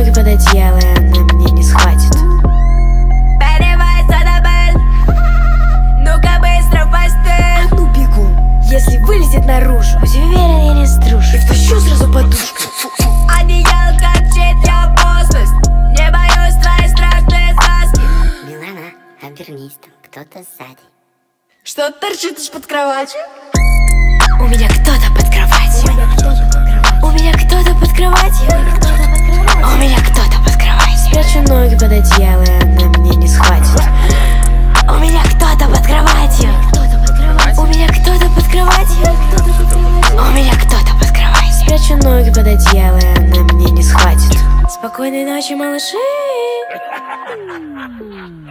ноги под одеяло, и она меня не схватит. Поднимайся на бель, ну-ка быстро в постель. Ну бегу, если вылезет наружу, будь уверен, я не струшу, и втащу сразу подушку. Одеялко чья постность, не боюсь твоей страшной сказки. Милана, обернись, там кто-то сзади. Что торчит из-под кровати? У меня кто-то под кроватью. У меня кто-то под кроватью. У меня кто-то под кроватью. Спрячу ноги под одеяло, и она меня не схватит. У меня кто-то под кроватью. У меня кто-то под кроватью. У меня кто-то под кроватью. Спрячу ноги под одеяло, и она меня не схватит. Спокойной ночи, малыши.